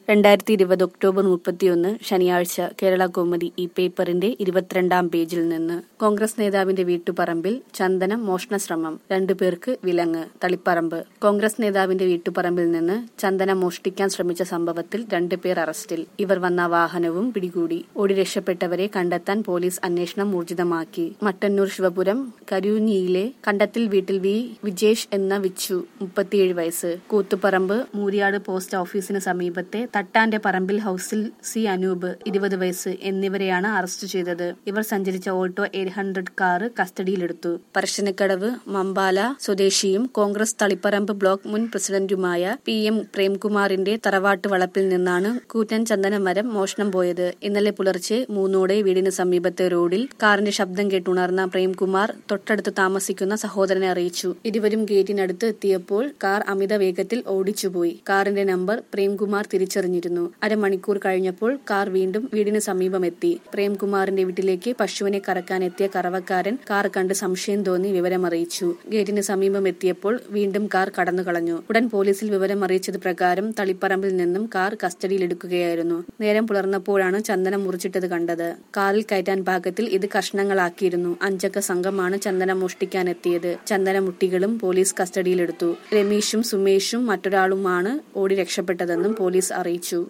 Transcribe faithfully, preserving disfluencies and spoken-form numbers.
രണ്ടായിരത്തി ഇരുപത് ഒക്ടോബർ മുപ്പത്തിയൊന്ന് ശനിയാഴ്ച കേരള കൗമുദി ഈ പേപ്പറിന്റെ ഇരുപത്തിരണ്ടാം പേജിൽ നിന്ന് കോൺഗ്രസ് നേതാവിന്റെ വീട്ടുപറമ്പിൽ ചന്ദനം മോഷണ ശ്രമം രണ്ടുപേർക്ക് വിലങ്ങ് തളിപ്പറമ്പ്. കോൺഗ്രസ് നേതാവിന്റെ വീട്ടുപറമ്പിൽ നിന്ന് ചന്ദനം മോഷ്ടിക്കാൻ ശ്രമിച്ച സംഭവത്തിൽ രണ്ടുപേർ അറസ്റ്റിൽ. ഇവർ വന്ന വാഹനവും പിടികൂടി. ഓടി രക്ഷപ്പെട്ടവരെ കണ്ടെത്താൻ പോലീസ് അന്വേഷണം ഊർജിതമാക്കി. മട്ടന്നൂർ ശിവപുരം കരൂഞ്ഞിയിലെ കണ്ടത്തിൽ വീട്ടിൽ വി വിജേഷ് എന്ന വിച്ചു മുപ്പത്തിയേഴ് വയസ്സ്, കൂത്തുപറമ്പ് മൂരിയാട് പോസ്റ്റ് ഓഫീസിന് സമീപത്തെ തട്ടാന്റെ പറമ്പിൽ ഹൌസിൽ സി അനൂപ് ഇരുപത് വയസ്സ് എന്നിവരെയാണ് അറസ്റ്റ് ചെയ്തത്. ഇവർ സഞ്ചരിച്ച ഓൾട്ടോ എയ്റ്റ് ഹൺഡ്രഡ് കാർ കസ്റ്റഡിയിലെടുത്തു. പറശ്ശിനിക്കടവ് മമ്പാല സ്വദേശിയും കോൺഗ്രസ് തളിപ്പറമ്പ് ബ്ലോക്ക് മുൻ പ്രസിഡന്റുമായ പി എം പ്രേംകുമാറിന്റെ തറവാട്ട് വളപ്പിൽ നിന്നാണ് കൂറ്റൻ ചന്ദന മരം മോഷണം പോയത്. ഇന്നലെ പുലർച്ചെ മൂന്നോടെ വീടിന് സമീപത്തെ റോഡിൽ കാറിന്റെ ശബ്ദം കേട്ടുണർന്ന പ്രേംകുമാർ തൊട്ടടുത്ത് താമസിക്കുന്ന സഹോദരനെ അറിയിച്ചു. ഇരുവരും ഗേറ്റിനടുത്ത് എത്തിയപ്പോൾ കാർ അമിത വേഗത്തിൽ ഓടിച്ചുപോയി. കാറിന്റെ നമ്പർ പ്രേംകുമാർ തിരിച്ചറിഞ്ഞിരുന്നു. അരമണിക്കൂർ കഴിഞ്ഞപ്പോൾ കാർ വീണ്ടും വീടിന് സമീപമെത്തി. പ്രേംകുമാറിന്റെ വീട്ടിലേക്ക് പശുവിനെ കറക്കാൻ എത്തിയ കറവക്കാരൻ കാർ കണ്ട് സംശയം തോന്നി വിവരമറിയിച്ചു. ഗേറ്റിന് സമീപം എത്തിയപ്പോൾ വീണ്ടും കാർ കടന്നുകളഞ്ഞു. ഉടൻ പോലീസിൽ വിവരം അറിയിച്ചത് പ്രകാരം തളിപ്പറമ്പിൽ നിന്നും കാർ കസ്റ്റഡിയിലെടുക്കുകയായിരുന്നു. നേരം പുലർന്നപ്പോഴാണ് ചന്ദനം മുറിച്ചിട്ടത് കണ്ടത്. കാറിൽ കയറ്റാൻ പാകത്തിൽ ഇത് കഷ്ണങ്ങളാക്കിയിരുന്നു. അഞ്ചക്ക സംഘമാണ് ചന്ദനം മോഷ്ടിക്കാനെത്തിയത്. ചന്ദനമുട്ടികളും പോലീസ് കസ്റ്റഡിയിലെടുത്തു. രമേശും സുമേഷും മറ്റൊരാളുമാണ് ഓടി രക്ഷപ്പെട്ടതെന്നും പോലീസ് അറിയിച്ചു.